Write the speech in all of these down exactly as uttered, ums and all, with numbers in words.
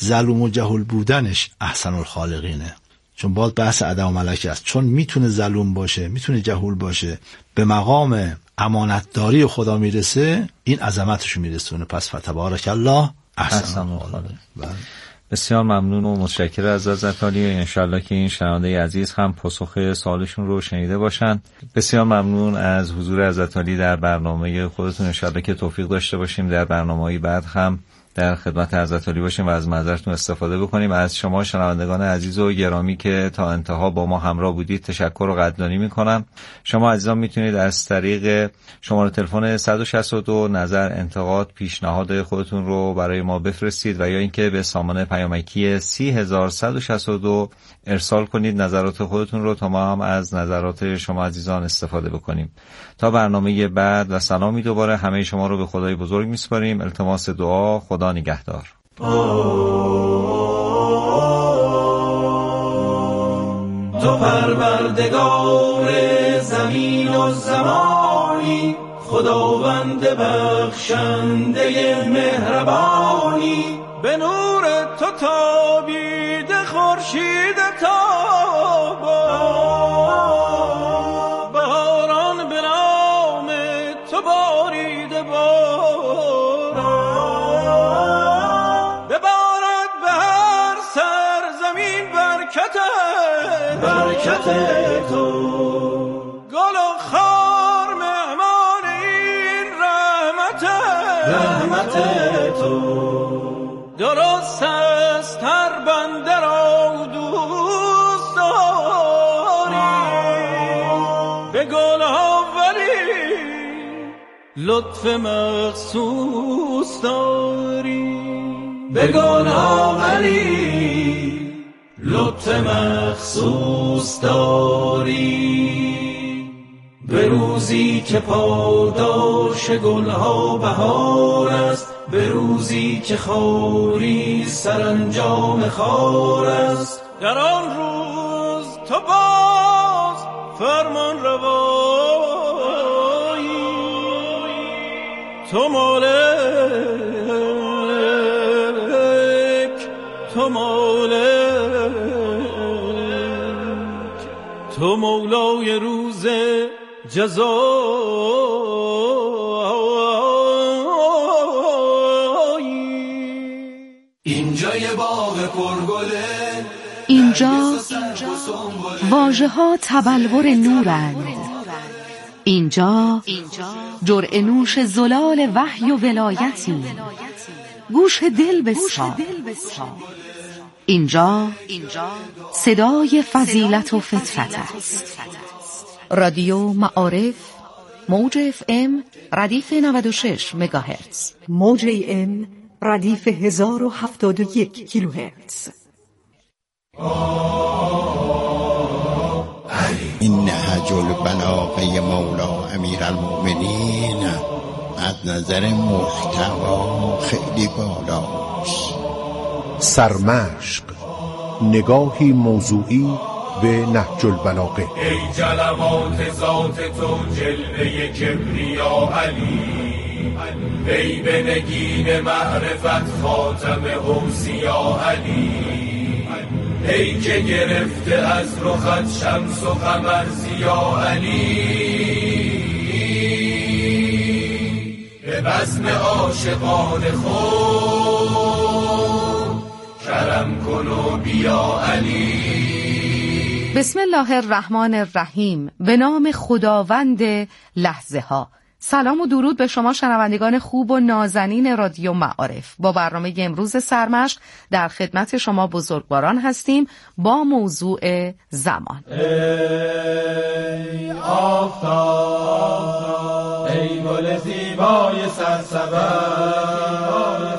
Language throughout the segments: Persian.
ظلوم و جهول بودنش احسن الخالقینه. چون باز بحث ادب و ملکه است، چون میتونه ظلوم باشه، میتونه جهول باشه، به مقام امانتداری خدا میرسه، این عظمتشو میرسونه. پس فتبارک الله احسن الخالقین. بسیار ممنون و متشکر از حضرت عالی. انشالله که این شنونده عزیز هم پاسخ سوالشون رو شنیده باشن. بسیار ممنون از حضور حضرت عالی در برنامه خودتون. انشالله که توفیق داشته باشیم در برنامه‌های بعد هم در خدمت حضرت عالی باشیم و از معذرتون استفاده بکنیم. از شما شنوندگان عزیز و گرامی که تا انتها با ما همراه بودید تشکر و قدردانی میکنم. شما عزیزان میتونید از طریق شماره تلفن صد و شصت و دو نظر، انتقاد، پیشنهاد خودتون رو برای ما بفرستید و یا اینکه به سامان پیامکی سی هزار صد و شصت و دو ارسال کنید نظرات خودتون رو تا ما هم از نظرات شما عزیزان استفاده بکنیم. تا برنامه بعد و سلامی دوباره همه شما رو به خدای بزرگ میسپاریم. التماس دعا. خدا نگهدار. تو پروردگار زمین و زمانی، خداوند بخشنده مهربانی، به نور تو تابیده خورشید تابان، بهاران به نام تو باریده باران، ببارد به هر سرزمین برکت برکت تو، گل و خار مهمان این رحمت رحمت تو، درست است هر بنده را دوست داری، به گل ها ولی لطف مخصوص داری، به گل ها ولی لطف مخصوص داری، به روزی که پاداش گلها بهار است، به روزی که خاری سرانجام خار است، در آن روز تو باز فرمان روایی، تو مالک تو مالک تو مولای روز جزایی. اینجا یه باغ پرگله، اینجا واژه ها تبلور نورند، اینجا جرعه نوش زلال وحی و ولایتی، گوش دل بسپار. اینجا صدای فضیلت و فطرت است. رادیو معارف، موج اف ام ردیف نود و شش مگاهرتز، موج ام ردیف هزار و هفتاد و یک کیلوهرتز. این نهج البلاغه مولا امیرالمؤمنین از نظر محتوا خیلی بالاست. سرمشق، نگاهی موضوعی به نهج البلاغه. ای جلوات ذات تو جلوه کبریا علی، ای به نگین معرفت خاتم اوصیا علی، ای که گرفته از رخت شمس و قمر ضیا علی، به بزم عاشقان خود کرم کن و بیا علی. بسم الله الرحمن الرحیم. به نام خداوند لحظه ها. سلام و درود به شما شنوندگان خوب و نازنین رادیو معارف. با برنامه امروز سرمشق در خدمت شما بزرگواران هستیم با موضوع زمان. ای آفتاب، ای گل زیبای سرسبز،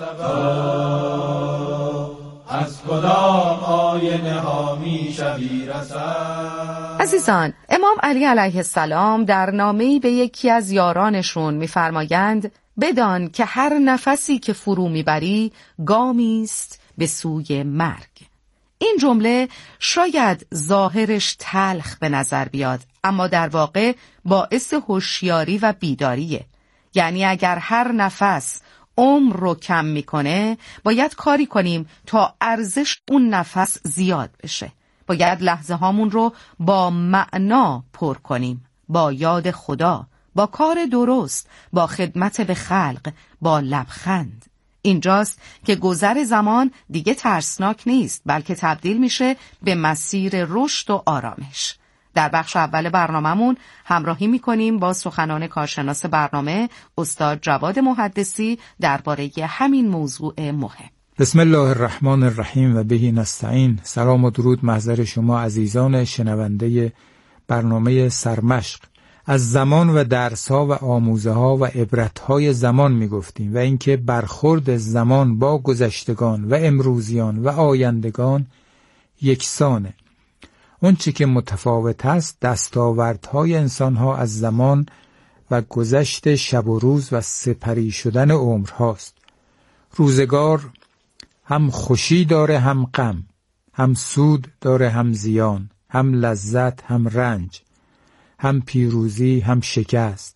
از کدام آینه ها می شوی رسد؟ عزیزان، امام علی علیه السلام در نامه‌ای به یکی از یارانشون می‌فرمایند بدان که هر نفسی که فرو میبری گامی است به سوی مرگ. این جمله شاید ظاهرش تلخ به نظر بیاد، اما در واقع باعث هوشیاری و بیداریه. یعنی اگر هر نفس عمر رو کم میکنه، باید کاری کنیم تا ارزش اون نفس زیاد بشه. باید لحظه هامون رو با معنا پر کنیم، با یاد خدا، با کار درست، با خدمت به خلق، با لبخند. اینجاست که گذر زمان دیگه ترسناک نیست، بلکه تبدیل میشه به مسیر رشد و آرامش. در بخش اول برنامه‌مون همراهی میکنیم با سخنان کارشناس برنامه استاد جواد محدثی درباره همین موضوع مهم. بسم الله الرحمن الرحیم و بهی نستعین. سلام و درود محضر شما عزیزان شنونده برنامه سرمشق. از زمان و درس‌ها و آموزه‌ها و عبرت‌های زمان می‌گفتیم و اینکه برخورد زمان با گذشتگان و امروزیان و آیندگان یکسانه. اون چی که متفاوت است دستاوردهای انسان‌ها از زمان و گذشت شب و روز و سپری شدن عمرهاست. روزگار هم خوشی داره هم غم، هم سود داره هم زیان، هم لذت هم رنج، هم پیروزی هم شکست.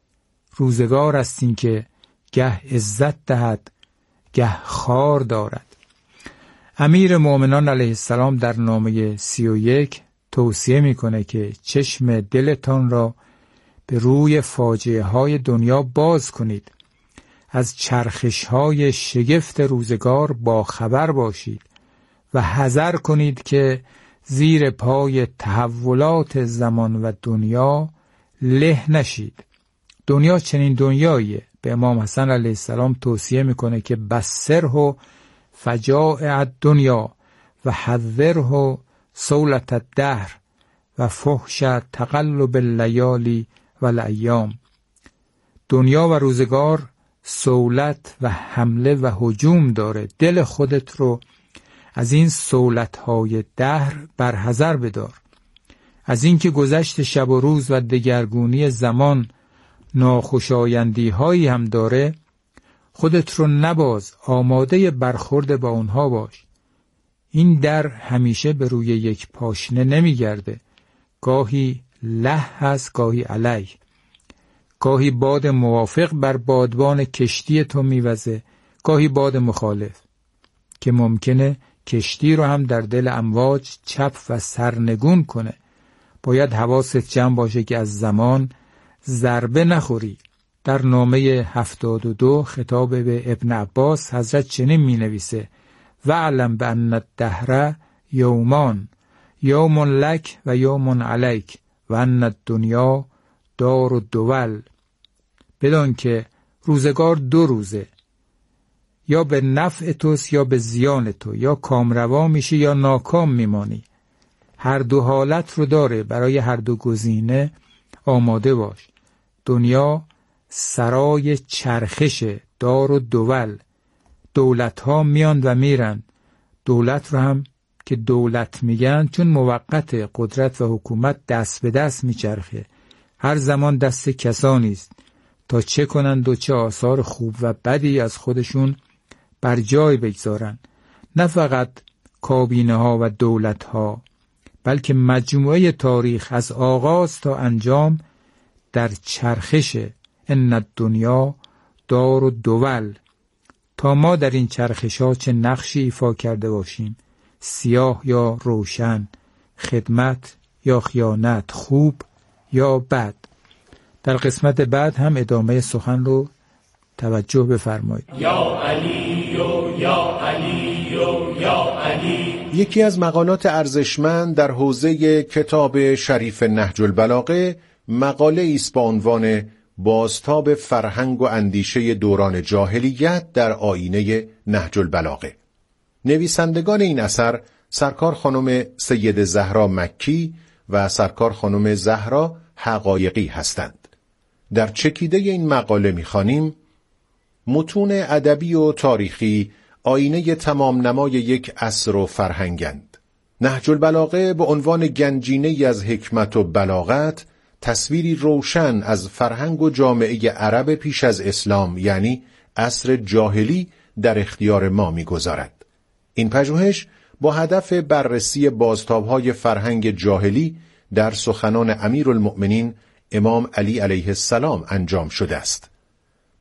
روزگار است این که گه عزت دهد گه خار دارد. امیر مومنان علیه السلام در نامه سی و یک توصیه میکنه که چشم دلتان را به روی فاجعه های دنیا باز کنید، از چرخش های شگفت روزگار با خبر باشید و حذر کنید که زیر پای تحولات زمان و دنیا له نشید. دنیا چنین دنیاییه. به امام حسن علیه السلام توصیه میکنه که بسره فجائع دنیا و حذره سولت الدهر و فحش تقلب اللیالی و الایام. دنیا و روزگار سولت و حمله و هجوم داره. دل خودت رو از این سولت‌های دهر برحذر بدار، از اینکه گذشت شب و روز و دگرگونی زمان ناخوشایندی‌هایی هم داره. خودت رو نباز، آماده برخورد با اونها باش. این در همیشه به روی یک پاشنه نمیگرده، گاهی له هست گاهی علیه. گاهی باد موافق بر بادبان کشتی تو میوزه، گاهی باد مخالف که ممکنه کشتی رو هم در دل امواج چپ و سرنگون کنه. باید حواست جمع باشه که از زمان ضربه نخوری. در نامه هفتاد و دو خطاب به ابن عباس حضرت چنین می نویسه: وعلم بأن الدهر یومان، یوم لک و یوم علیک و ان الدنیا دار الدول. بدان که روزگار دو روزه، یا به نفع توست یا به زیان تو، یا کامروا میشی یا ناکام میمانی. هر دو حالت رو داره، برای هر دو گزینه آماده باش. دنیا سرای چرخش، دار و دول. دولت ها میان و میرن. دولت رو هم که دولت میگن چون موقت، قدرت و حکومت دست به دست میچرخه. هر زمان دست کسانی است تا چه کنند و چه آثار خوب و بدی از خودشون بر جای بگذارن. نه فقط کابینه ها و دولت ها، بلکه مجموعه تاریخ از آغاز تا انجام در چرخشه. ان الدنیا دار الدول. تا ما در این چرخش ها چه نقشی ایفا کرده باشیم، سیاه یا روشن، خدمت یا خیانت، خوب یا بد. در قسمت بعد هم ادامه سخن رو توجه بفرمایید. یا علی و یا علی و یا علی. یکی از مقالات ارزشمند در حوزه کتاب شریف نهج البلاغه مقاله ایست با عنوان بازتاب فرهنگ و اندیشه دوران جاهلیت در آیینه نهج البلاغه. نویسندگان این اثر سرکار خانم سید زهرا مکی و سرکار خانم زهرا حقایقی هستند. در چکیده این مقاله می‌خوانیم: متون ادبی و تاریخی آینه تمام نمای یک عصر و فرهنگند. نهج البلاغه به عنوان گنجینه‌ای از حکمت و بلاغت تصویری روشن از فرهنگ و جامعه عرب پیش از اسلام، یعنی عصر جاهلی، در اختیار ما می‌گذارد. این پژوهش با هدف بررسی بازتاب‌های فرهنگ جاهلی در سخنان امیرالمؤمنین امام علی علیه السلام انجام شده است.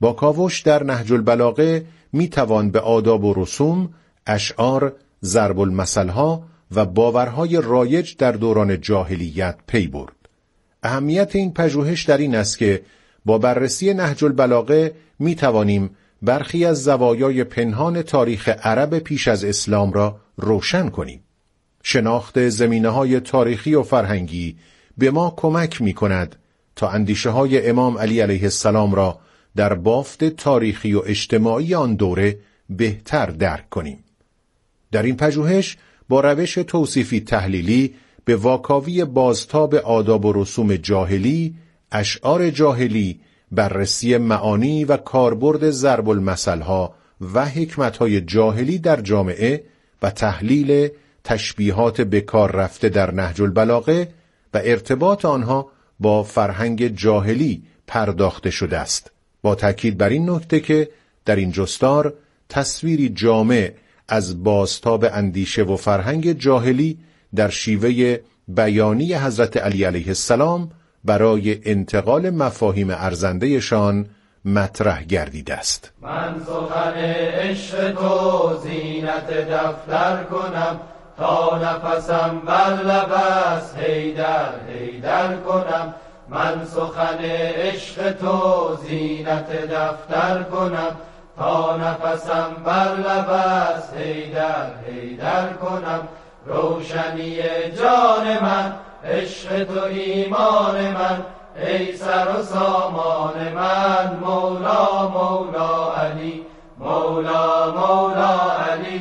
با کاوش در نهج البلاغه می توان به آداب و رسوم، اشعار، ضرب المثل‌ها و باورهای رایج در دوران جاهلیت پی برد. اهمیت این پژوهش در این است که با بررسی نهج البلاغه می توانیم برخی از زوایای پنهان تاریخ عرب پیش از اسلام را روشن کنیم. شناخت زمینه‌های تاریخی و فرهنگی به ما کمک می کند تا اندیشه‌های امام علی علیه السلام را در بافت تاریخی و اجتماعی آن دوره بهتر درک کنیم. در این پژوهش با روش توصیفی تحلیلی به واکاوی بازتاب آداب و رسوم جاهلی، اشعار جاهلی، بررسی معانی و کاربرد ضرب المثل‌ها و حکمت‌های جاهلی در جامعه و تحلیل تشبیهات به کار رفته در نهج البلاغه و ارتباط آنها با فرهنگ جاهلی پرداخته شده است، با تأکید بر این نکته که در این جستار تصویری جامع از بازتاب اندیشه و فرهنگ جاهلی در شیوه بیانی حضرت علی علیه السلام برای انتقال مفاهیم ارزندهشان مطرح گردیده است. من سخن عشق تو زینت دفتر کنم، تا نفسم بر لب است حیدر حیدر کنم. من سخن عشق تو زینت دفتر کنم، تا نفسم بر لب است حیدر حیدر کنم. روشنی جان من عشق تو ایمان من، ای سر و سامان من. مولا مولا علی، مولا مولا علی،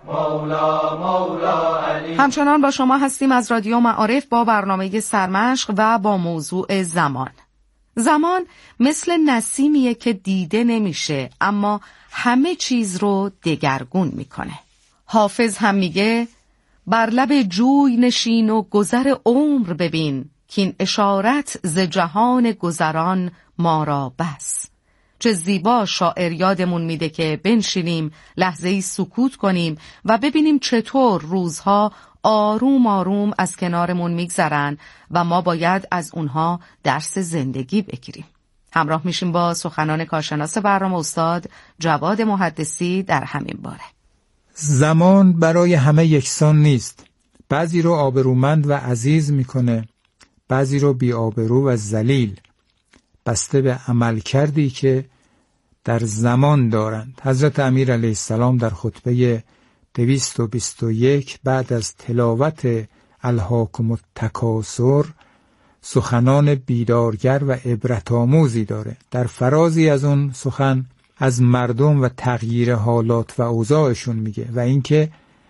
مولا مولا علی. همچنان با شما هستیم از رادیو معارف با برنامه سرمشق و با موضوع زمان. زمان مثل نسیمیه که دیده نمیشه اما همه چیز رو دگرگون میکنه. حافظ هم میگه بر لب جوی نشین و گذر عمر ببین، که این اشارت ز جهان گذران ما را بس. چه زیبا شاعر یادمون میده که بنشینیم لحظه‌ای سکوت کنیم و ببینیم چطور روزها آروم آروم از کنارمون میگذرن و ما باید از اونها درس زندگی بگیریم. همراه میشیم با سخنان کارشناس برنامه استاد جواد محدثی در همین باره. زمان برای همه یکسان نیست. بعضی رو آبرومند و عزیز میکنه، بعضی رو بی آبرو و ذلیل، بسته به عمل کردی که در زمان دارند. حضرت امیر علیه السلام در خطبه دویست و بیست و یک بعد از تلاوت الهاکم التکاثر سخنان بیدارگر و عبرت آموزی داره. در فرازی از اون سخن از مردم و تغییر حالات و اوضاعشون میگه و اینکه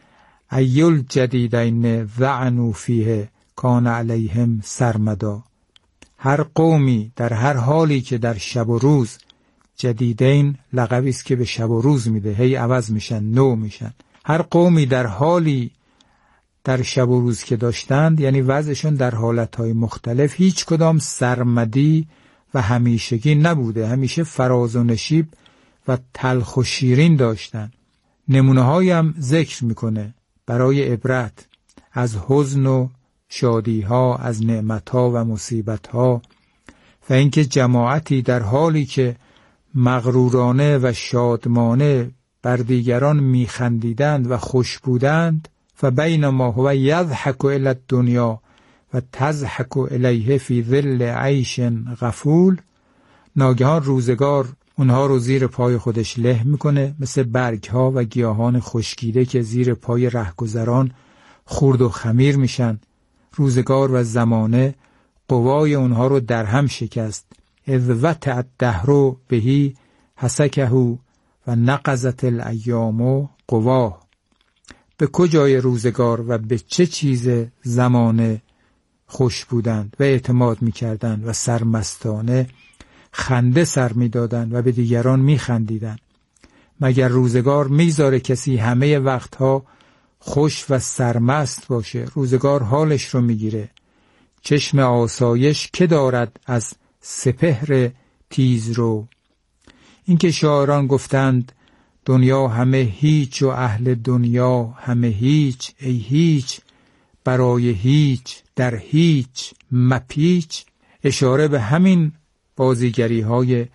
ایل جدیدین ذعنوا فیه کان علیهم سرمدا. هر قومی در هر حالی که در شب و روز، جدیدین لقبی است که به شب و روز میده، هی عوض میشن، نو میشن. هر قومی در حالی در شب و روز که داشتند، یعنی وضعشون در حالتهای مختلف، هیچ کدام سرمدی و همیشگی نبوده، همیشه فراز و نشیب و تلخ و شیرین داشتن. نمونه هایی هم ذکر میکنه برای عبرت از حزن و شادی ها، از نعمت ها و مصیبت ها، و اینکه جماعتی در حالی که مغرورانه و شادمانه بر دیگران میخندیدند و خوش بودند، و بینما هو یضحک الی الدنیا و تضحک الیه فی ظل عیش غفول، ناگهان روزگار اونها رو زیر پای خودش له میکنه، مثل برگ ها و گیاهان خشکیده که زیر پای رهگذران خورد و خمیر میشن. روزگار و زمانه قوای اونها رو در هم شکست. اذ وطئ الدهر بهی حسکه و نقضت الایام قواه. به کجای روزگار و به چه چیز زمانه خوش بودند و اعتماد میکردند و سرمستانه خنده سر میدادند و به دیگران میخندیدند. مگر روزگار میذاره کسی همه وقتها خوش و سرمست باشه؟ روزگار حالش رو میگیره. چشم آسایش که دارد از سپهر تیز رو. اینکه شاعران گفتند دنیا همه هیچ و اهل دنیا همه هیچ، ای هیچ برای هیچ در هیچ مپیچ، اشاره به همین بازیگری های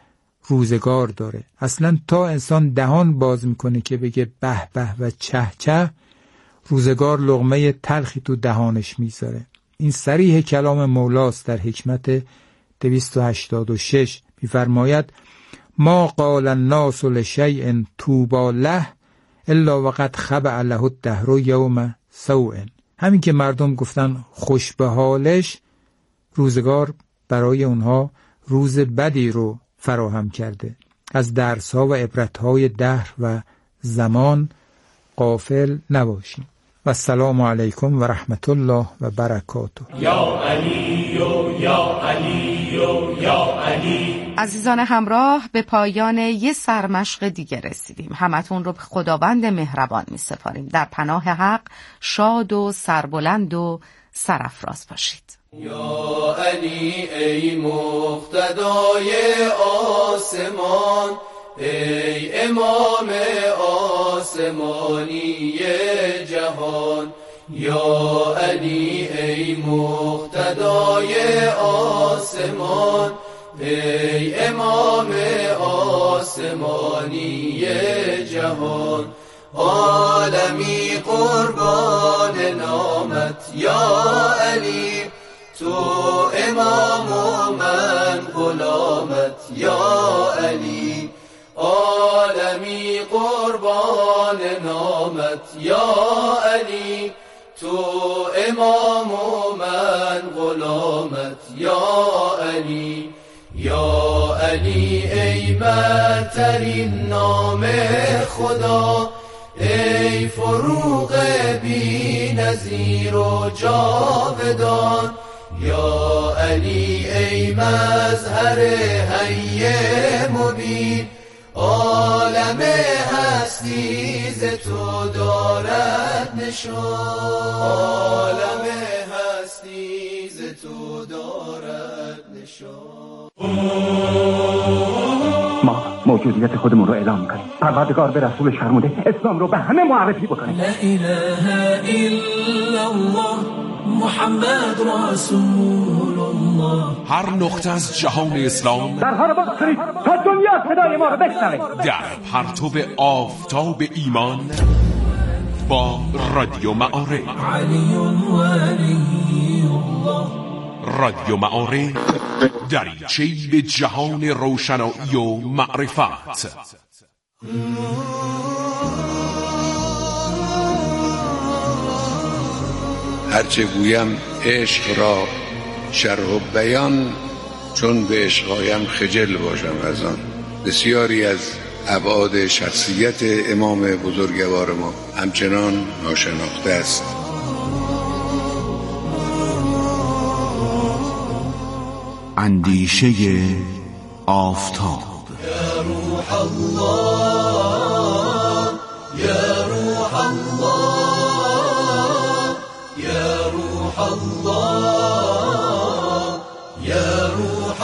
روزگار داره. اصلا تا انسان دهان باز میکنه که بگه به به و چه چه، روزگار لقمه تلخی تو دهانش میذاره. این صریح کلام مولاست در حکمت دویست و هشتاد و شش. میفرماید ما قال الناس لشیء طوبی له الا وقد خبأ له الدهر یوم سوء. همین که مردم گفتن خوش به حالش، روزگار برای اونها روز بدی رو فراهم کرده. از درس‌ها و عبرت‌های دهر و زمان غافل نباشیم. و السلام علیکم و رحمت الله و برکاته. یا علی و یا علی و یا علی. عزیزان همراه، به پایان یه سرمشق دیگه رسیدیم. همتون رو به خداوند مهربان می سپاریم. در پناه حق شاد و سربلند و سرافراز باشید. یا علی ای مقتدای آسمان، ای امام آسمانی جهان. یا علی ای مقتدای آسمان، ای امام آسمانی جهان. عالمی قربان نامت یا علی، تو امام و من غلامت یا علی. عالمی قربان نامت یا علی، تو امام و من غلامت یا علی. یا علی ای برترین نام خدا، ای فروغ بی نظیر و جاودان. یا علی ای مظهر حی مبین، عالم هستی ز تو دارد نشان. عالم هستی ز تو دارد نشان. ما موجودیت خودمون رو اعلام کنیم. پروردگار به رسولش فرموده اسلام رو به همه معرفی بکنیم. لا اله الا الله محمد رسول الله. هر نقطه از جهان اسلام در هر باز کنید تا دنیا صدای ما رو بشنوه. در پرتو آفتاب ایمان با رادیو معارف. علی ولی الله. رادیو معارف، دریچه‌ای به جهان روشنایی و معرفت. هرچه گویم عشق را شرح و بیان، چون به عشقایم خجل باشم از آن. بسیاری از ابعاد شخصیت امام بزرگوار ما همچنان ناشناخته است. اندیشه آفتاب. یا روح الله، یا روح الله، یا روح الله، یا روح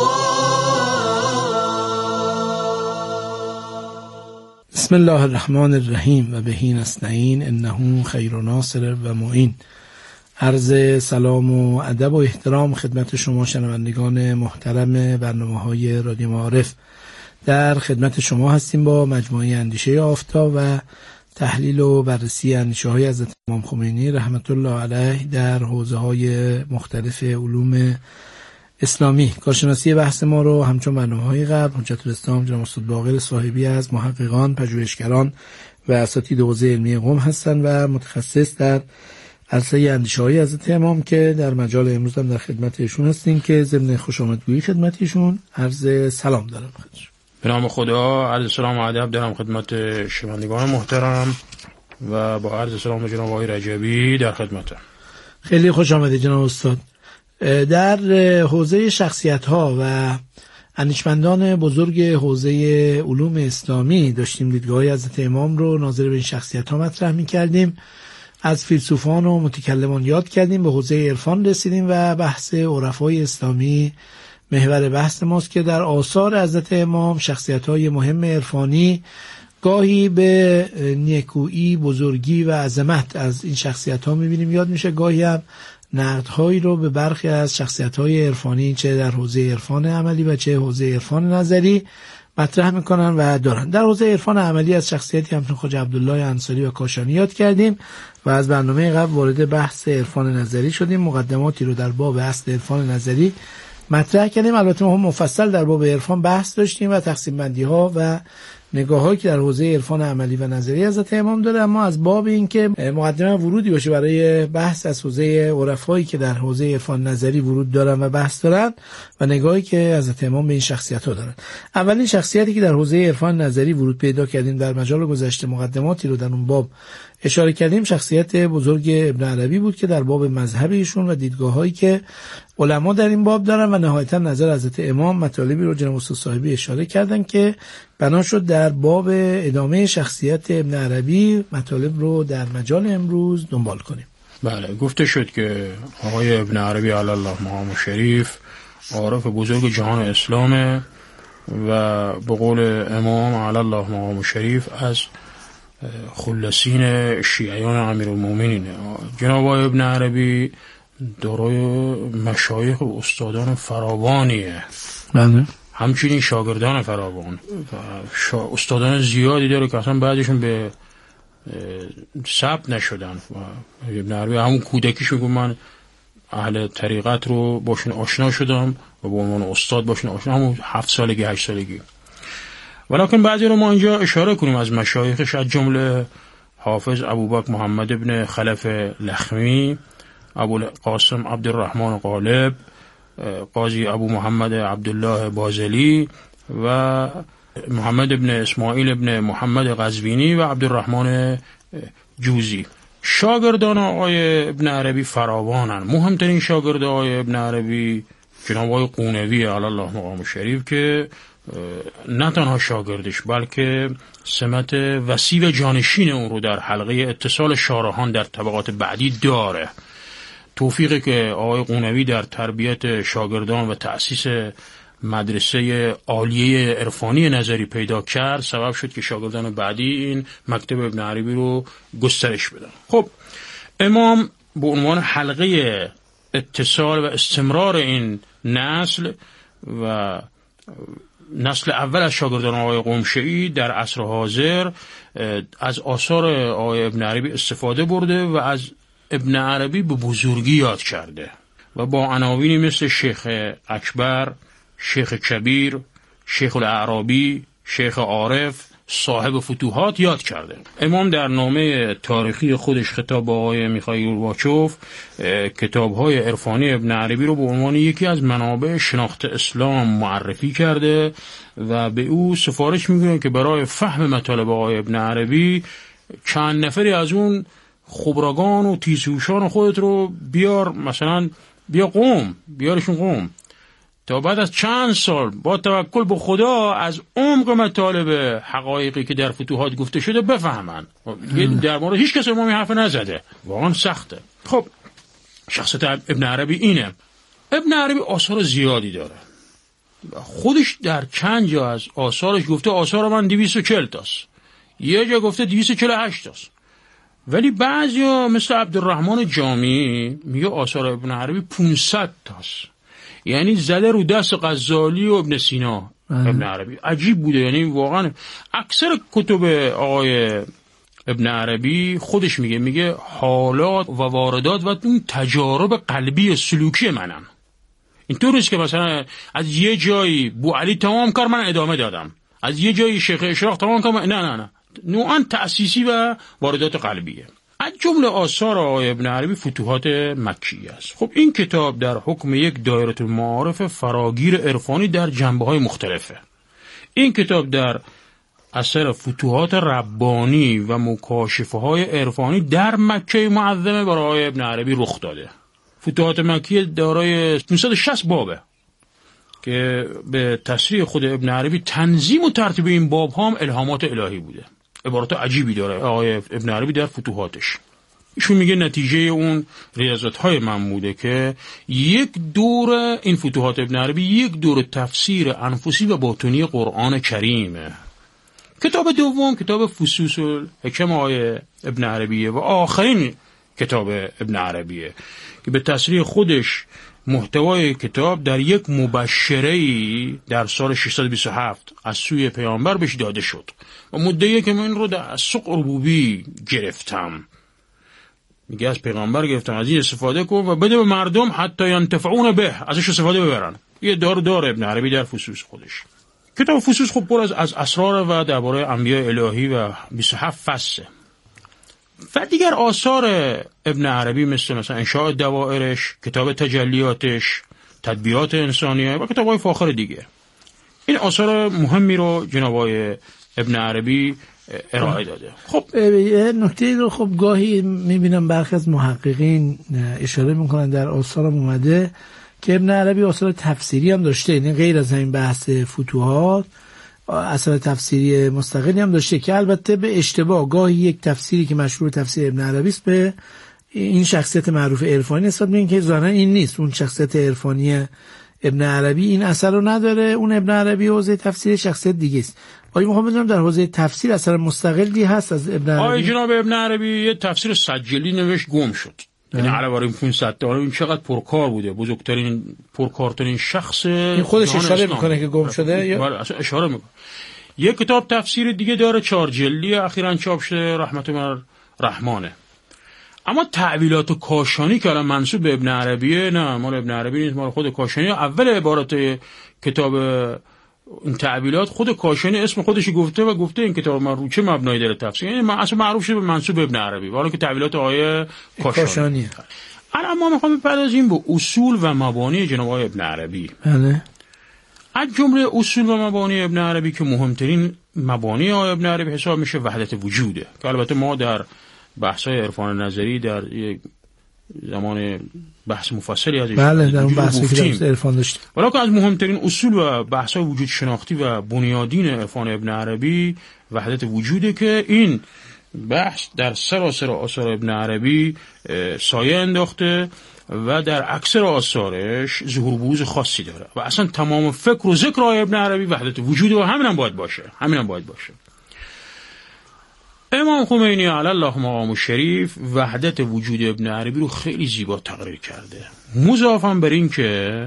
الله. بسم الله الرحمن الرحیم و بهی نستعین انه خیر ناصر و معین. عرض سلام و ادب و احترام خدمت شما شنوندگان محترم برنامه‌های رادیو معارف. در خدمت شما هستیم با مجموعه اندیشه آفتاب و تحلیل و بررسی اندیشه‌های حضرت امام خمینی رحمت الله علیه در حوزه‌های مختلف علوم اسلامی. کارشناسی بحث ما رو همچون برنامه‌های قبل حجت الاسلام جناب استاد باقر صاحبی از محققان، پژوهشگران و اساتید حوزه علمی قم هستند و متخصص در عرصه اندیشه‌های حضرت امام که در مجال امروز هم در خدمت ایشون هستیم که ضمن خوش آمدگویی خدمت ایشون عرض سلام دارم خدمتشون. به نام خدا عرض سلام و ادب دارم خدمت شنوندگان محترم و با عرض سلام جناب آقای رجبی در خدمتم. خیلی خوش آمدید جناب استاد. در حوزه شخصیت‌ها و اندیشمندان بزرگ حوزه علوم اسلامی داشتیم دیدگاه‌های حضرت امام رو ناظر به این شخصیت‌ها مطرح می‌کردیم. از فیلسوفان و متکلمان یاد کردیم، به حوزه عرفان رسیدیم و بحث عرفای اسلامی محور بحث ماست که در آثار حضرت امام شخصیت‌های مهم عرفانی گاهی به نیکویی، بزرگی و عظمت از این شخصیت‌ها می‌بینیم یاد میشه، گاهی هم نقدهایی رو به برخی از شخصیت‌های عرفانی چه در حوزه عرفان عملی و چه حوزه عرفان نظری مطرح میکنن و دارن. در حوزه عرفان عملی از شخصیتی همچون خواجه عبدالله انصاری و کاشانی یاد کردیم و از برنامه قبل وارد بحث عرفان نظری شدیم. مقدماتی رو در باب اصل عرفان نظری مطرح کردیم. البته ما هم مفصل در باب عرفان بحث داشتیم و تقسیم بندی ها و نگاه‌هایی که در حوزه عرفان عملی و نظری حضرت امام داره، اما از باب این که مقدمه ورودی باشه برای بحث از حوزه عرفایی که در حوزه عرفان نظری ورود دارن و بحث دارن و نگاهی که حضرت امام به این شخصیت‌ها دارن. اولین شخصیتی که در حوزه عرفان نظری ورود پیدا کردیم در مجال گذشته مقدماتی رو در اون باب اشاره کردیم، شخصیت بزرگ ابن عربی بود که در باب مذهب ایشون و دیدگاه‌هایی که علما در این باب دارن و نهایتا نظر حضرت امام مطالبی رو جناب استاد صاحبی اشاره کردن که بنا شد در باب ادامه شخصیت ابن عربی مطالب رو در مجال امروز دنبال کنیم. بله، گفته شد که آقای ابن عربی علی الله مقام شریف عارف بزرگ جهان اسلامه و به قول امام علی الله مقام شریف از خلصین شیعیان امیرالمومنین. جناب ابن عربی دارای مشایخ و استادان فراوانیه، بله، همچنین شاگردان فراوان، شا... استادان زیادی داره که اصلا بعدشون به ثبت نشدن. و ابن عربی همون کودکیش میگه من اهل طریقت رو باشون آشنا شدم و با عنوان استاد باشون آشنا همون هفت سالگی هشت سالگی. ولیکن بعضی رو ما اینجا اشاره کنیم از مشایخش، از جمله حافظ ابوبکر محمد ابن خلف لخمی، ابو القاسم عبدالرحمن غالب، قاضی ابو محمد عبدالله بازلی و محمد ابن اسماعیل ابن محمد قزوینی و عبدالرحمن جوزی. شاگردان آقای ابن عربی فراوانن. مهمترین شاگرد آقای ابن عربی جناب آقای قونوی علی الله مقام شریف که نه تنها شاگردش بلکه سمت وسیع و جانشین اون رو در حلقه اتصال شارحان در طبقات بعدی داره. توفیقی که آقای قونوی در تربیت شاگردان و تأسیس مدرسه عالیه عرفانی نظری پیدا کرد سبب شد که شاگردان بعدی این مکتب ابن عربی رو گسترش بدن. خب امام به عنوان حلقه اتصال و استمرار این نسل و نسل اول از شاگردان آقای قمشعی در عصر حاضر از آثار آقای ابن عربی استفاده برده و از ابن عربی به بزرگی یاد کرده و با عناوینی مثل شیخ اکبر، شیخ کبیر، شیخ الاعرابی، شیخ عارف، صاحب فتوحات یاد کرده. امام در نامه تاریخی خودش خطاب با آقای میخائیل گورباچوف کتاب‌های عرفانی ابن عربی رو به عنوان یکی از منابع شناخت اسلام معرفی کرده و به او سفارش می‌کنه که برای فهم مطالب آقای ابن عربی چند نفری از اون خبرگان و تیزهوشان خودت رو بیار، مثلا بیا قم، بیارشون قم تا بعد از چند سال با توکل به خدا از عمق مطالب حقایقی که در فتوحات گفته شده بفهمن. در مورد هیچ کس امامی حرف نزده، واقعا سخته. خب شخصیت ابن عربی اینه. ابن عربی آثار زیادی داره، خودش در چند جا از آثارش گفته آثار من دویست و چهل تاست، یه جا گفته دویست و چهل و هشت تاست، ولی بعضیا مثل عبدالرحمن جامی میگه آثار ابن عربی پانصد تاست، یعنی زده رو دست غزالی و ابن سینا. ابن عربی عجیب بوده، یعنی واقعا اکثر کتب آقای ابن عربی خودش میگه میگه حالات و واردات و اون تجارب قلبی سلوکی منم. اینطور نیست که مثلا از یه جایی بو علی تمام کار من ادامه دادم، از یه جایی شیخ اشراق تمام کار من... نه نه نه نوعا تأسیسی و واردات قلبیه. از جمله آثار آقای ابن عربی فتوحات مکیه است. خب این کتاب در حکم یک دایره المعارف فراگیر عرفانی در جنبه‌های مختلفه. این کتاب در اثر فتوحات ربانی و مکاشفه‌های عرفانی در مکه معظمه برای آقای ابن عربی رخ داده. فتوحات مکیه دارای پانصد و شصت بابه که به تصریح خود ابن عربی تنظیم و ترتیب این باب هم الهامات الهی بوده. عبارات عجیبی داره آقای ابن عربی در فتوحاتش. ایشون میگه نتیجه اون ریاضت‌های من بوده که یک دور این فتوحات ابن عربی یک دور تفسیر انفسی و باطنی قرآن کریمه. کتاب دوم کتاب فصوص الحکم آقای ابن عربیه و آخرین کتاب ابن عربیه که به تصریح خودش محتوای کتاب در یک مبشره‌ای در سال ششصد و بیست و هفت از سوی پیامبر بهش داده شد و مدعیه که من این رو در سوق ربوبی گرفتم. میگه از پیغمبر گرفتم، از این استفاده کن و بده به مردم حتی ینتفعون به، ازش استفاده ببرن. یه دار داره ابن عربی در فصوص خودش. کتاب فصوص خب پر از از اسرار و درباره انبیاء الهی و بیست و هفت فصله. و دیگر آثار ابن عربی مثل مثلا انشاء دوائرش، کتاب تجلیاتش، تدبیرات انسانیه و کتاب‌های فاخر دیگه. این آثار مهمی رو جناب آقای ابن عربی ارائه داده. خب یه نکته رو خب گاهی میبینم برخی از محققین اشاره میکنن در آثارم اومده که ابن عربی آثار تفسیری هم داشته، یعنی غیر از این بحث فتوحات اثر تفسیری مستقلی هم داشته که البته به اشتباه گاهی یک تفسیری که مشهور تفسیر ابن عربی است به این شخصیت معروف عرفانی نسبت میدن که ظاهرا این نیست. اون شخصیت عرفانی ابن عربی این اثر رو نداره. اون ابن عربی حوزه تفسیر شخصیت دیگه است. آیا میخوام بدونم در حوزه تفسیر اثر مستقلی هست از ابن عربی؟ آیا جناب ابن عربی یه تفسیر سجلی نوشت گم شد. یعنی علاوه بر این پانصد تا این چقدر پرکار بوده، بزرگترین پرکارترین شخص این خودش اشاره میکنه که گم شده یا اصلا اشاره میکنه. یک کتاب تفسیر دیگه داره چهار جلدی اخیراً چاپ شده رحمت بر رحمانه. اما تعویلات کاشانی که الان منسوب به ابن عربیه نه مال ابن عربی نیست، مال خود کاشانی. اول عبارت کتاب این تعویلات خود کاشانی اسم خودش گفته و گفته این کتاب من رو چه مبنایی داره تفسیر، یعنی من اصلا معروف شده به منسوب ابن عربی حالا که تعویلات آیه کاشانی. کاشانی. الان ما میخوام بپردازیم به اصول و مبانی جناب آقای ابن عربی. بله. از جمله اصول و مبانی ابن عربی که مهمترین مبانی آقای ابن عربی حساب میشه وحدت وجوده که البته ما در بحث‌های عرفان نظری در یک زمان بحث مفصلی ازش بله در اون بحثی که در عرفان داشتیم، ولی که از مهمترین اصول و بحث‌های وجود شناختی و بنیادین عرفان ابن عربی وحدت وجوده که این بحث در سراسر آثار ابن عربی سایه انداخته و در اکثر آثارش ظهور بروز خاصی داره و اصلا تمام فکر و ذکر ابن عربی وحدت وجوده و همین هم باید باشه همین هم باید باشه. امام خمینی علی الله مقام الشریف وحدت وجود ابن عربی رو خیلی زیبا تقریر کرده، مضافاً بر این که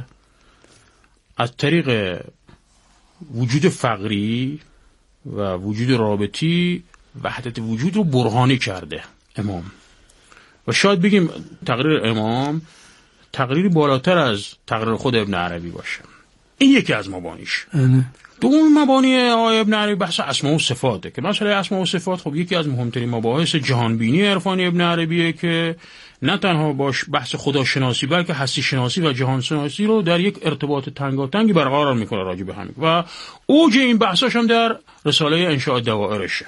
از طریق وجود فقری و وجود رابطی وحدت وجود رو برهانی کرده امام. و شاید بگیم تقریر امام تقریری بالاتر از تقریر خود ابن عربی باشه. این یکی از مبانیش. دوم مبانی آقای ابن عربی بحث اسماء و صفاته که مثلا اسماء و صفات خب یکی از مهمترین مباحث جهانبینی عرفانی ابن عربیه که نه تنها باش بحث خداشناسی بلکه هستی شناسی و جهان شناسی رو در یک ارتباط تنگاتنگی برقرار میکنه راجع به همین و اوج این بحثاش هم در رساله انشاء دوائرشه.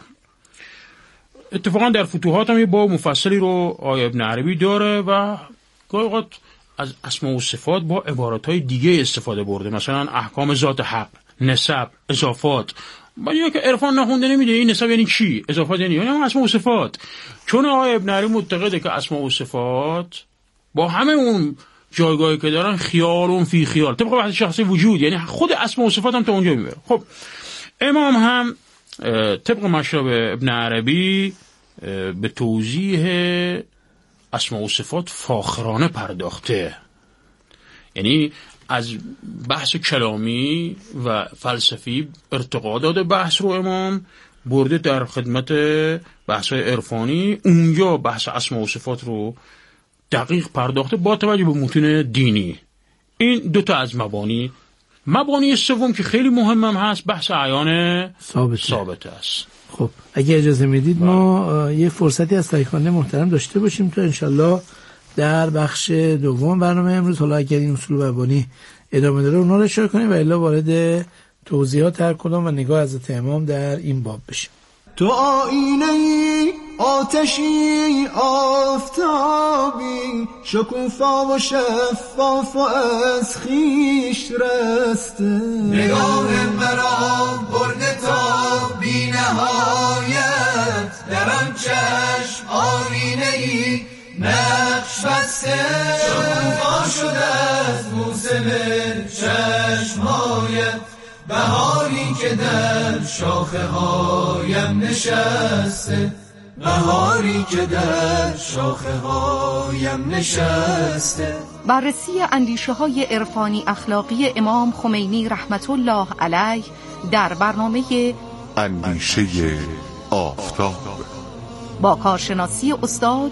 اتفاقا در فتوحات هم یه باب مفصلی رو آقای ابن عربی داره و گاهی اوقات از اسماء و صفات با عباراتهای دیگه استفاده برده، مثلا احکام ذات حق، نسب، اضافات. با یا که عرفان نخونده نمیده این نسب یعنی چی، اضافات یعنی یعنی اسماء و صفات. چون آقای ابن عربی معتقده که اسماء و صفات با همه اون جایگاهی که دارن خیال فی خیال طبق بحث شخصی وجود، یعنی خود اسماء و صفات هم تا اونجا میبره. خب امام هم طبق مشرب ابن عربی به توضیح اسماء و صفات فاخرانه پرداخته، یعنی از بحث کلامی و فلسفی ارتقا داده بحث رو امام برده در خدمت بحث عرفانی، اونجا بحث اسماء و صفات رو دقیق پرداخته با توجه به متون دینی. این دوتا از مبانی. مبانی سوم که خیلی مهمم هست بحث عیان ثابت ثابت است. خب اگه اجازه میدید ما یه فرصتی از تایخانه محترم داشته باشیم تا انشالله در بخش دوم برنامه امروز حالا اگر این اصول و مبانی ادامه داره اونا رو اشاره کنیم و الا وارد توضیحات هر کدام و نگاه حضرت امام در این باب بشیم. تو آینه آتشی آفتابی شکوفا و شفاف و از خیش رسته، نگاه مرا برده تا بی نهایت در آن چشم آینه ای نقش بسته، شکوفا شده از موسم چشمهایت بهاری که در شاخه هایم نشسته. بهاری که در شاخه هایم نشسته. بررسی اندیشه های عرفانی اخلاقی امام خمینی رحمت الله علیه در برنامه اندیشه آفتاب با کارشناسی استاد